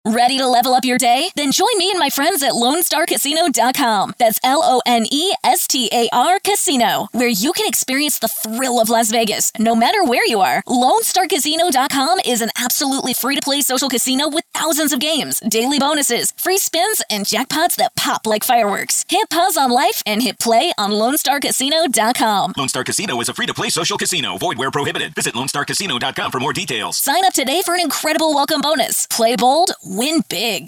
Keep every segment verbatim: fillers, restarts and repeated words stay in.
Ready to level up your day? Then join me and my friends at Lone Star Casino dot com. That's L O N E S T A R Casino, where you can experience the thrill of Las Vegas, no matter where you are. Lone Star Casino dot com is an absolutely free-to-play social casino with thousands of games, daily bonuses, free spins, and jackpots that pop like fireworks. Hit pause on life and hit play on Lone Star Casino dot com. Lone Star Casino is a free-to-play social casino. Void where prohibited. Visit Lone Star Casino dot com for more details. Sign up today for an incredible welcome bonus. Play bold, win big.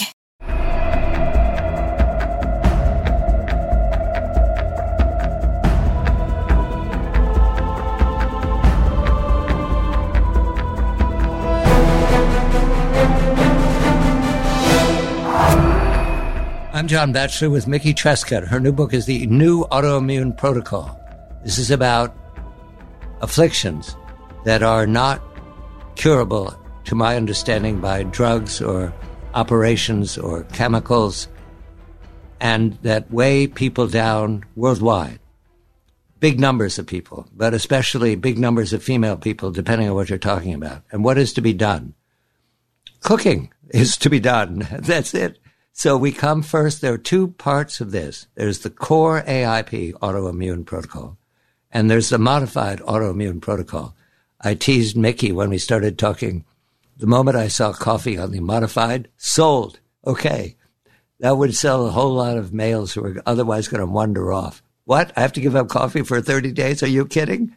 I'm John Batchelor with Mickey Trescott. Her new book is The New Autoimmune Protocol. This is about afflictions that are not curable, to my understanding, by drugs or operations or chemicals, and that weigh people down worldwide. Big numbers of people, but especially big numbers of female people, depending on what you're talking about. And what is to be done? Cooking is to be done. That's it. So we come first. There are two parts of this. There's the core A I P, autoimmune protocol, and there's the modified autoimmune protocol. I teased Mickey when we started talking. The moment I saw coffee on the modified, sold. Okay. That would sell a whole lot of males who are otherwise going to wander off. What? I have to give up coffee for thirty days? Are you kidding?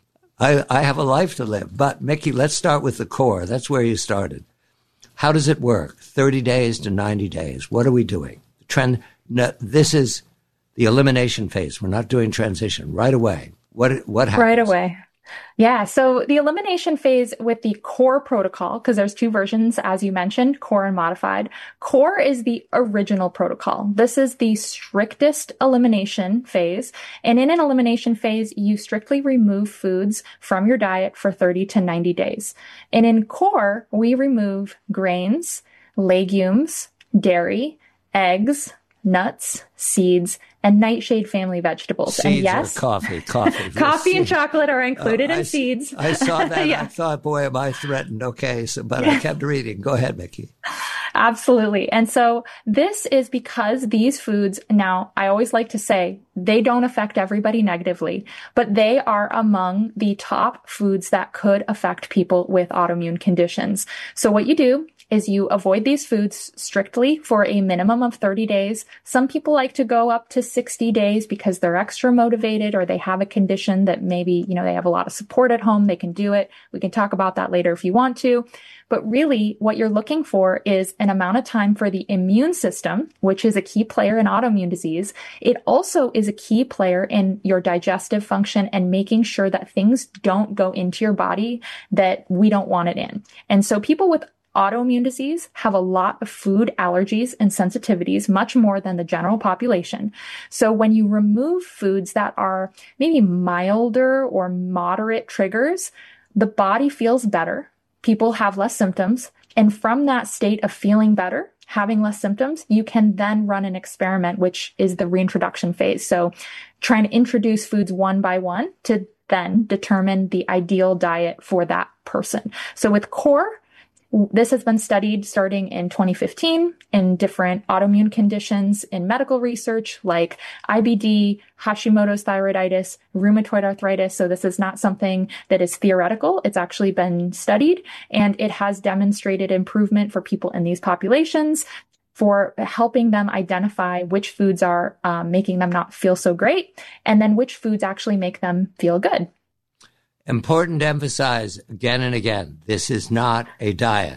I, I have a life to live. But, Mickey, let's start with the core. That's where you started. How does it work? thirty days to ninety days. What are we doing? Trend. No, this is the elimination phase. We're not doing transition. Right away. What, what happens? Right away. Yeah. So the elimination phase with the core protocol, because there's two versions, as you mentioned, core and modified. Core is the original protocol. This is the strictest elimination phase. And in an elimination phase, you strictly remove foods from your diet for thirty to ninety days. And in core, we remove grains, legumes, dairy, eggs, nuts, seeds, and nightshade family vegetables. Seeds and yes, or coffee, coffee. coffee and chocolate are included oh, in I, seeds. I saw that. Yeah. I thought, boy, am I threatened. Okay. So, but I kept reading. Go ahead, Mickey. Absolutely. And so this is because these foods, now I always like to say they don't affect everybody negatively, but they are among the top foods that could affect people with autoimmune conditions. So what you do is you avoid these foods strictly for a minimum of thirty days. Some people like to go up to sixty days because they're extra motivated or they have a condition that maybe, you know, they have a lot of support at home. They can do it. We can talk about that later if you want to. But really what you're looking for is an amount of time for the immune system, which is a key player in autoimmune disease. It also is a key player in your digestive function and making sure that things don't go into your body that we don't want it in. And so people with autoimmune disease have a lot of food allergies and sensitivities, much more than the general population. So when you remove foods that are maybe milder or moderate triggers, the body feels better. People have less symptoms. And from that state of feeling better, having less symptoms, you can then run an experiment, which is the reintroduction phase. So trying to introduce foods one by one to then determine the ideal diet for that person. So with core, this has been studied starting in twenty fifteen in different autoimmune conditions in medical research like I B D, Hashimoto's thyroiditis, rheumatoid arthritis. So this is not something that is theoretical. It's actually been studied and it has demonstrated improvement for people in these populations for helping them identify which foods are um, making them not feel so great and then which foods actually make them feel good. Important to emphasize again and again, this is not a diet.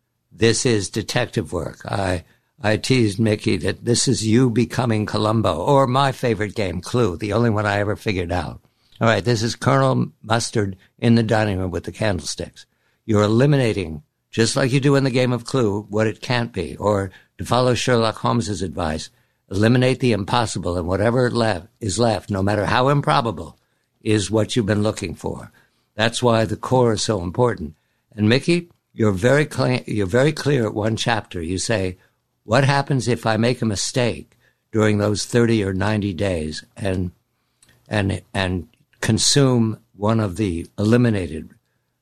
This is detective work. I I teased Mickey that this is you becoming Columbo, or my favorite game, Clue, the only one I ever figured out. All right, this is Colonel Mustard in the dining room with the candlesticks. You're eliminating, just like you do in the game of Clue, what it can't be. Or to follow Sherlock Holmes's advice, eliminate the impossible, and whatever left is left, no matter how improbable, is what you've been looking for. That's why the core is so important. And Mickey, you're very clear, you're very clear at one chapter. You say, what happens if I make a mistake during those thirty or ninety days and and and consume one of the eliminated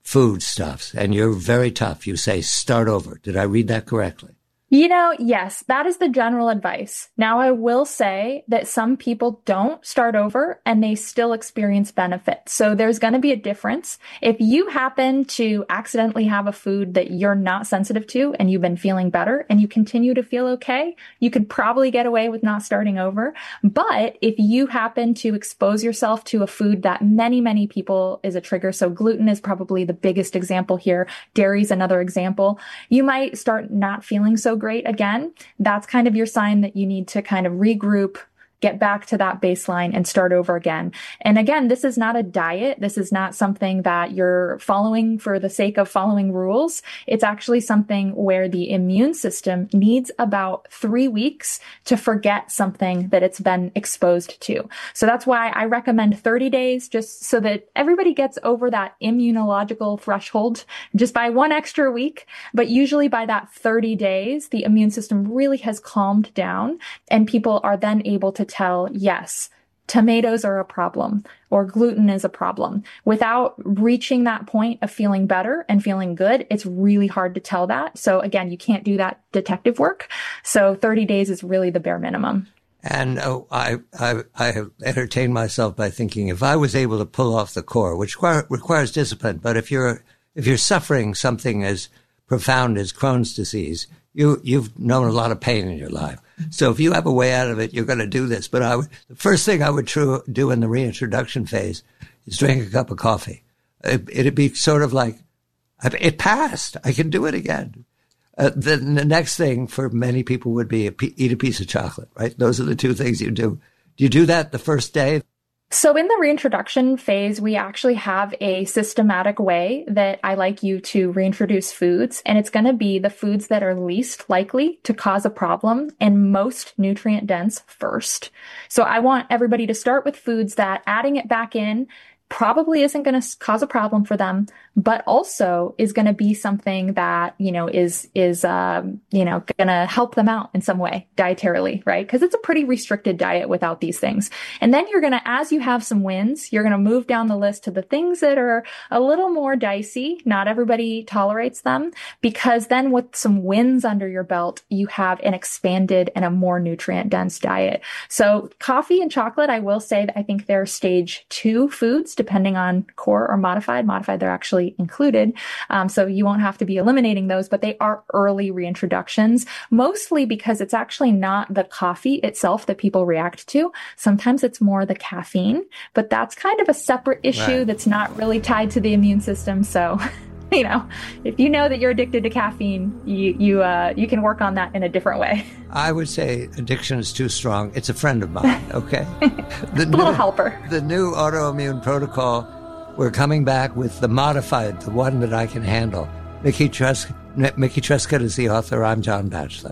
foodstuffs, and you're very tough. You say, start over. Did I read that correctly? You know, yes, that is the general advice. Now, I will say that some people don't start over and they still experience benefits. So there's going to be a difference. If you happen to accidentally have a food that you're not sensitive to and you've been feeling better and you continue to feel okay, you could probably get away with not starting over. But if you happen to expose yourself to a food that many, many people is a trigger, so gluten is probably the biggest example here. Dairy is another example. You might start not feeling so great again. That's kind of your sign that you need to kind of regroup, get back to that baseline and start over again. And again, this is not a diet. This is not something that you're following for the sake of following rules. It's actually something where the immune system needs about three weeks to forget something that it's been exposed to. So that's why I recommend thirty days, just so that everybody gets over that immunological threshold just by one extra week. But usually by that thirty days, the immune system really has calmed down and people are then able to tell, yes, tomatoes are a problem or gluten is a problem. Without reaching that point of feeling better and feeling good, it's really hard to tell that. So again, you can't do that detective work. So thirty days is really the bare minimum. And oh, I, I, I have entertained myself by thinking if I was able to pull off the core, which require, requires discipline, but if you're, if you're suffering something as profound as Crohn's disease, you, you've known a lot of pain in your life. So if you have a way out of it, you're going to do this. But I would, the first thing I would true, do in the reintroduction phase is drink a cup of coffee. It, it'd be sort of like, it passed. I can do it again. Uh, then the next thing for many people would be a, eat a piece of chocolate, right? Those are the two things you do. Do you do that the first day? So in the reintroduction phase, we actually have a systematic way that I like you to reintroduce foods, and it's going to be the foods that are least likely to cause a problem and most nutrient dense first. So I want everybody to start with foods that adding it back in probably isn't going to cause a problem for them, but also is going to be something that, you know, is, is, um, you know, going to help them out in some way dietarily, right? Because it's a pretty restricted diet without these things. And then you're going to, as you have some wins, you're going to move down the list to the things that are a little more dicey. Not everybody tolerates them, because then with some wins under your belt, you have an expanded and a more nutrient dense diet. So coffee and chocolate, I will say that I think they're stage two foods, depending on core or modified. Modified, they're actually included. Um, so you won't have to be eliminating those, but they are early reintroductions, mostly because it's actually not the coffee itself that people react to. Sometimes it's more the caffeine, but that's kind of a separate issue right. That's not really tied to the immune system. So, you know, if you know that you're addicted to caffeine, you you uh, you can work on that in a different way. I would say addiction is too strong. It's a friend of mine, okay? The new, little helper. The new autoimmune protocol, we're coming back with the modified, the one that I can handle. Mickey Trescott, Mickey Trescott is the author. I'm John Batchelor.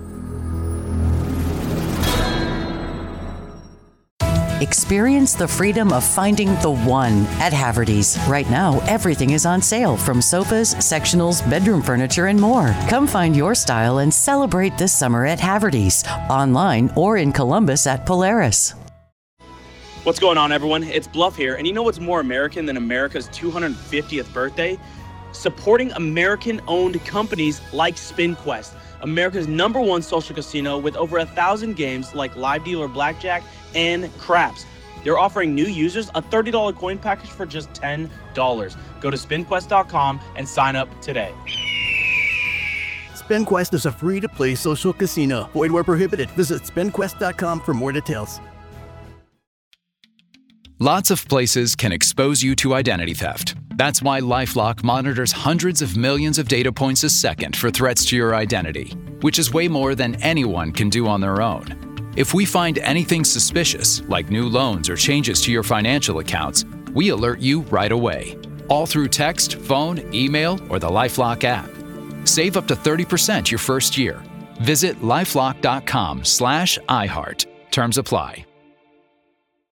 Experience the freedom of finding the one at Haverty's. Right now, everything is on sale, from sofas, sectionals, bedroom furniture, and more. Come find your style and celebrate this summer at Haverty's, online or in Columbus at Polaris. What's going on, everyone? It's Bluff here, and you know what's more American than America's two hundred fiftieth birthday? Supporting American-owned companies like SpinQuest, America's number one social casino with over a thousand games like live dealer blackjack and craps. They're offering new users a thirty dollars coin package for just ten dollars. Go to spin quest dot com and sign up today. SpinQuest is a free-to-play social casino. Void where prohibited. Visit spin quest dot com for more details. Lots of places can expose you to identity theft. That's why LifeLock monitors hundreds of millions of data points a second for threats to your identity, which is way more than anyone can do on their own. If we find anything suspicious, like new loans or changes to your financial accounts, we alert you right away, all through text, phone, email, or the LifeLock app. Save up to thirty percent your first year. Visit lifelock dot com slash iHeart. Terms apply.